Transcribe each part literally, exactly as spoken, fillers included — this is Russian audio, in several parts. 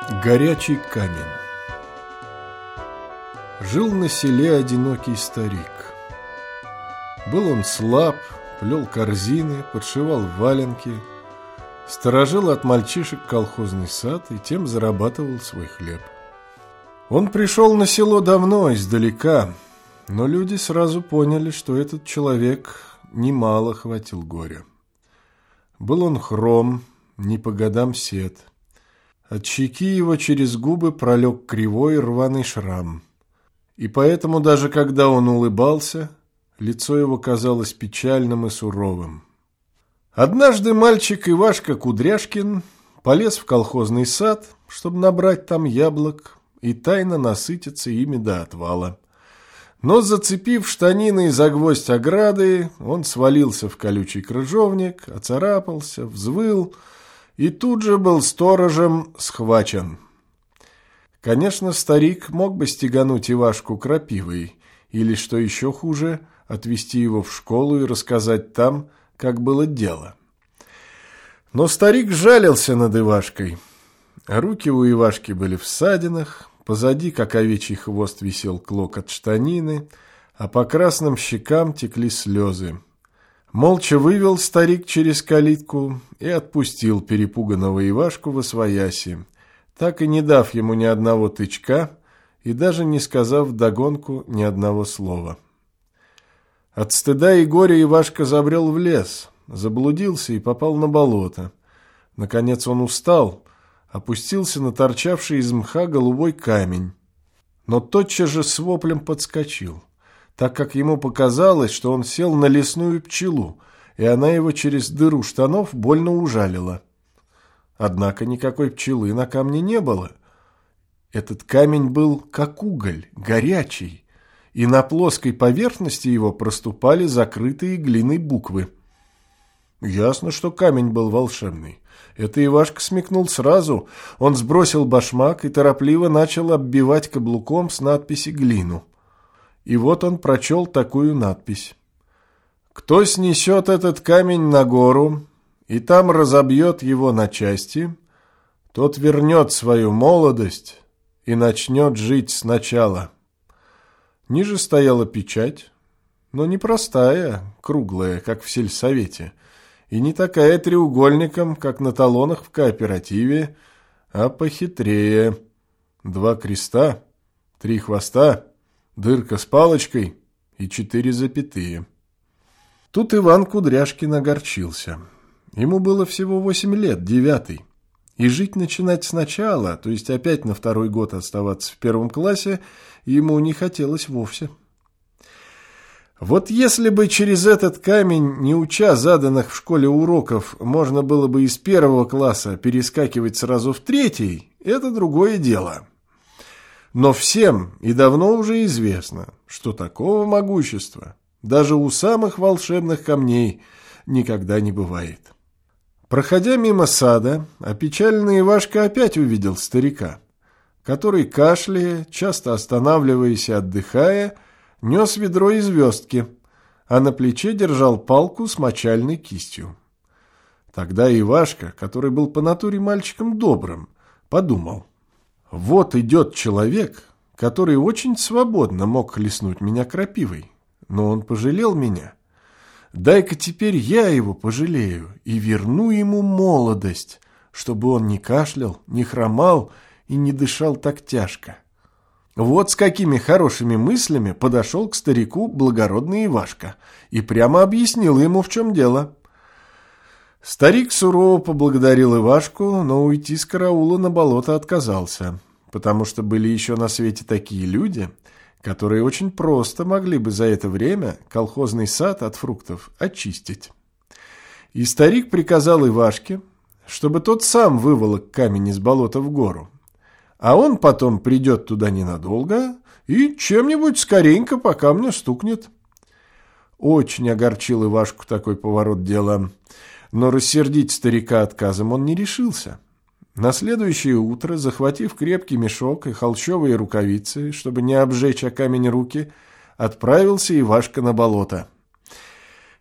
Горячий камень. Жил на селе одинокий старик. Был он слаб, плел корзины, подшивал валенки, сторожил от мальчишек колхозный сад и тем зарабатывал свой хлеб. Он пришел на село давно, издалека, но люди сразу поняли, что этот человек немало хватил горя. Был он хром, не по годам сед. От щеки его через губы пролег кривой рваный шрам. И поэтому даже когда он улыбался, лицо его казалось печальным и суровым. Однажды мальчик Ивашка Кудряшкин полез в колхозный сад, чтобы набрать там яблок и тайно насытиться ими до отвала. Но, зацепив штанины за гвоздь ограды, он свалился в колючий крыжовник, оцарапался, взвыл и тут же был сторожем схвачен. Конечно, старик мог бы стегануть Ивашку крапивой или, что еще хуже, отвезти его в школу и рассказать там, как было дело. Но старик жалился над Ивашкой. Руки у Ивашки были в ссадинах, позади, как овечий хвост, висел клок от штанины, а по красным щекам текли слезы. Молча вывел старик через калитку и отпустил перепуганного Ивашку восвояси, так и не дав ему ни одного тычка и даже не сказав вдогонку ни одного слова. От стыда и горя Ивашка забрел в лес, заблудился и попал на болото. Наконец он устал, опустился на торчавший из мха голубой камень, но тотчас же с воплем подскочил, так как ему показалось, что он сел на лесную пчелу, и она его через дыру штанов больно ужалила. Однако никакой пчелы на камне не было. Этот камень был как уголь, горячий, и на плоской поверхности его проступали закрытые глиной буквы. Ясно, что камень был волшебный. Это Ивашка смекнул сразу. Он сбросил башмак и торопливо начал оббивать каблуком с надписи глину. И вот он прочел такую надпись: «Кто снесет этот камень на гору и там разобьет его на части, тот вернет свою молодость и начнет жить сначала». Ниже стояла печать, но не простая, круглая, как в сельсовете, и не такая треугольником, как на талонах в кооперативе, а похитрее. Два креста, три хвоста, дырка с палочкой и четыре запятые. Тут Иван Кудряшкин огорчился. Ему было всего восемь лет, девятый. И жить начинать сначала, то есть опять на второй год оставаться в первом классе, ему не хотелось вовсе. Вот если бы через этот камень, не уча заданных в школе уроков, можно было бы из первого класса перескакивать сразу в третий, это другое дело. Но всем и давно уже известно, что такого могущества даже у самых волшебных камней никогда не бывает. Проходя мимо сада, опечаленный Ивашка опять увидел старика, который, кашляя, часто останавливаясь и отдыхая, нес ведро и звездки, а на плече держал палку с мочальной кистью. Тогда Ивашка, который был по натуре мальчиком добрым, подумал: вот идет человек, который очень свободно мог хлестнуть меня крапивой, но он пожалел меня. Дай-ка теперь я его пожалею и верну ему молодость, чтобы он не кашлял, не хромал и не дышал так тяжко. Вот с какими хорошими мыслями подошел к старику благородный Ивашка и прямо объяснил ему, в чем дело. Старик сурово поблагодарил Ивашку, но уйти с караула на болото отказался, потому что были еще на свете такие люди, которые очень просто могли бы за это время колхозный сад от фруктов очистить. И старик приказал Ивашке, чтобы тот сам выволок камень из болота в гору, а он потом придет туда ненадолго и чем-нибудь скоренько по камню стукнет. Очень огорчил Ивашку такой поворот дела, но рассердить старика отказом он не решился. На следующее утро, захватив крепкий мешок и холщовые рукавицы, чтобы не обжечь о камень руки, отправился Ивашка на болото.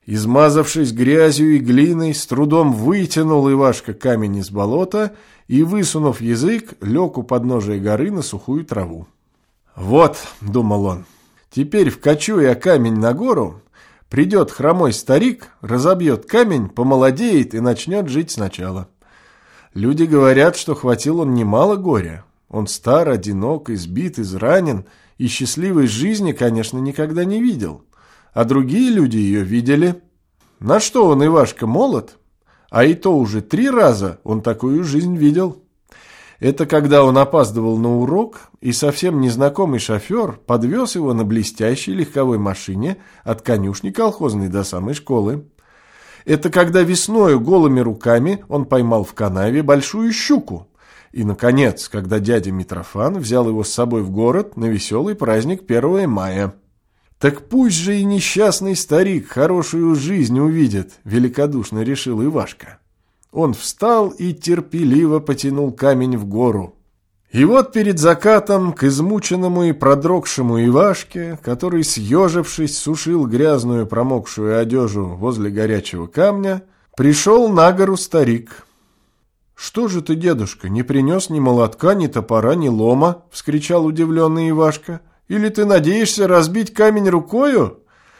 Измазавшись грязью и глиной, с трудом вытянул Ивашка камень из болота и, высунув язык, лег у подножия горы на сухую траву. «Вот», — думал он, — «теперь вкачу я камень на гору, придет хромой старик, разобьет камень, помолодеет и начнет жить сначала. Люди говорят, что хватил он немало горя. Он стар, одинок, избит, изранен и счастливой жизни, конечно, никогда не видел. А другие люди ее видели. На что он, Ивашка, молод? А и то уже три раза он такую жизнь видел. Это когда он опаздывал на урок, и совсем незнакомый шофер подвез его на блестящей легковой машине от конюшни колхозной до самой школы. Это когда весною голыми руками он поймал в канаве большую щуку. И, наконец, когда дядя Митрофан взял его с собой в город на веселый праздник первого мая. «Так пусть же и несчастный старик хорошую жизнь увидит», — великодушно решил Ивашка. Он встал и терпеливо потянул камень в гору. И вот перед закатом к измученному и продрогшему Ивашке, который, съежившись, сушил грязную промокшую одежу возле горячего камня, пришел на гору старик. «Что же ты, дедушка, не принес ни молотка, ни топора, ни лома?» — вскричал удивленный Ивашка. «Или ты надеешься разбить камень рукою?»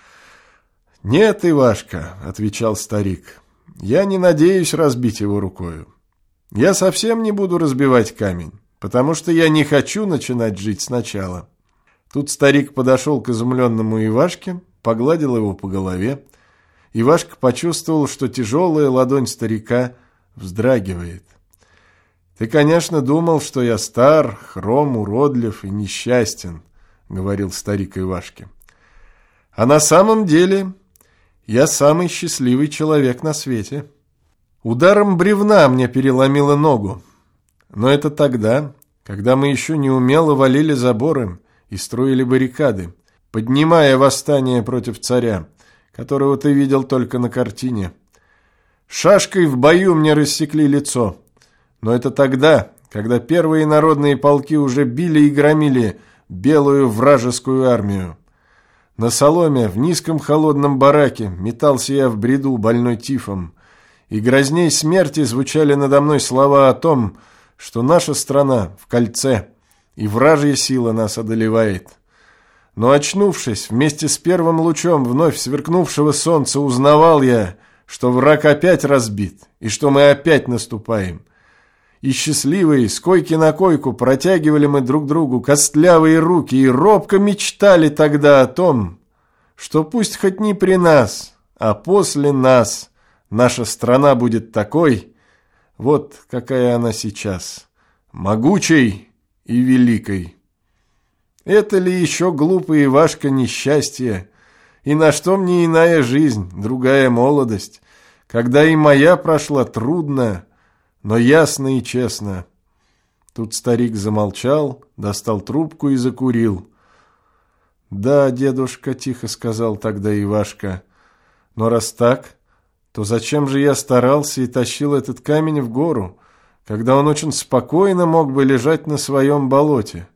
«Нет, Ивашка», — отвечал старик, — «я не надеюсь разбить его рукою. Я совсем не буду разбивать камень, потому что я не хочу начинать жить сначала». Тут старик подошел к изумленному Ивашке, погладил его по голове. Ивашка почувствовал, что тяжелая ладонь старика вздрагивает. «Ты, конечно, думал, что я стар, хром, уродлив и несчастен», — говорил старик Ивашке. «А на самом деле я самый счастливый человек на свете. Ударом бревна мне переломило ногу. Но это тогда, когда мы еще неумело валили заборы и строили баррикады, поднимая восстание против царя, которого ты видел только на картине. Шашкой в бою мне рассекли лицо. Но это тогда, когда первые народные полки уже били и громили белую вражескую армию. На соломе в низком холодном бараке метался я в бреду, больной тифом, и грозней смерти звучали надо мной слова о том, что наша страна в кольце, и вражья сила нас одолевает. Но, очнувшись, вместе с первым лучом вновь сверкнувшего солнца, узнавал я, что враг опять разбит, и что мы опять наступаем. И счастливые, с койки на койку, протягивали мы друг другу костлявые руки и робко мечтали тогда о том, что пусть хоть не при нас, а после нас наша страна будет такой, вот какая она сейчас, могучей и великой. Это ли еще глупый Ивашка несчастье? И на что мне иная жизнь, другая молодость, когда и моя прошла трудно, но ясно и честно. Тут старик замолчал, достал трубку и закурил. «Да, дедушка», — тихо сказал тогда Ивашка, — «но раз так, то зачем же я старался и тащил этот камень в гору, когда он очень спокойно мог бы лежать на своем болоте?»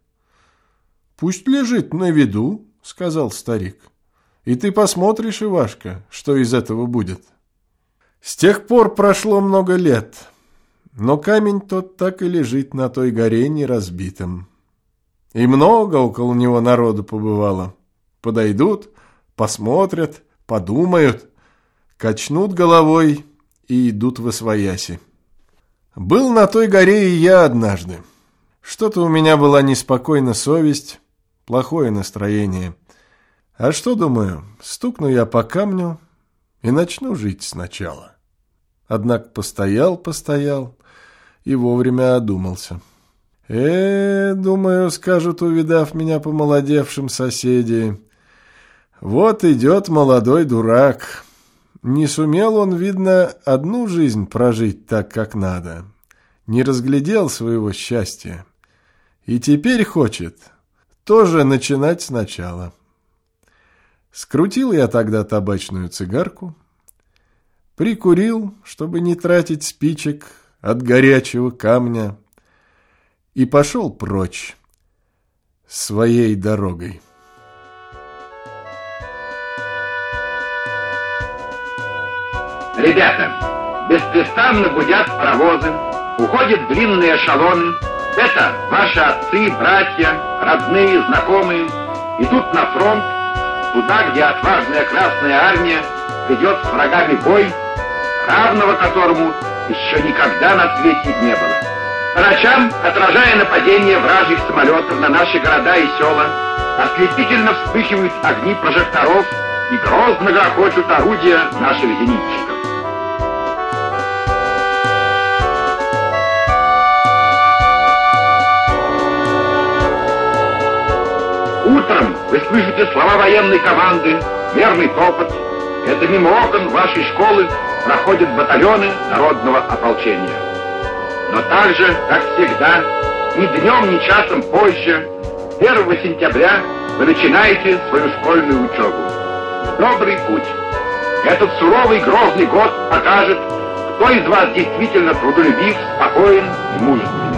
«Пусть лежит на виду», — сказал старик, — «и ты посмотришь, Ивашка, что из этого будет». С тех пор прошло много лет. Но камень тот так и лежит на той горе неразбитым. И много около него народу побывало. Подойдут, посмотрят, подумают, качнут головой и идут восвояси. Был на той горе и я однажды. Что-то у меня была неспокойна совесть, плохое настроение. А что, думаю, стукну я по камню и начну жить сначала. Однако постоял, постоял и вовремя одумался. Э, думаю, скажут, увидав меня помолодевшим соседи, вот идет молодой дурак. Не сумел он, видно, одну жизнь прожить так, как надо. Не разглядел своего счастья. И теперь хочет тоже начинать сначала. Скрутил я тогда табачную цигарку, прикурил, чтобы не тратить спичек от горячего камня, и пошел прочь своей дорогой. Ребята, беспрестанно гудят паровозы, уходят длинные эшелоны. Это ваши отцы, братья, родные, знакомые. Идут на фронт, туда, где отважная Красная Армия ведет с врагами бой, равного которому еще никогда на свете не было. По ночам, отражая нападение вражьих самолетов на наши города и села, ослепительно вспыхивают огни прожекторов и грозно грохочут орудия наших зенитчиков. Утром вы слышите слова военной команды, мерный топот. Это мимо окон вашей школы проходят батальоны народного ополчения. Но так же, как всегда, ни днем, ни часом позже, первого сентября вы начинаете свою школьную учебу. В добрый путь. Этот суровый грозный год покажет, кто из вас действительно трудолюбив, спокоен и мужественен.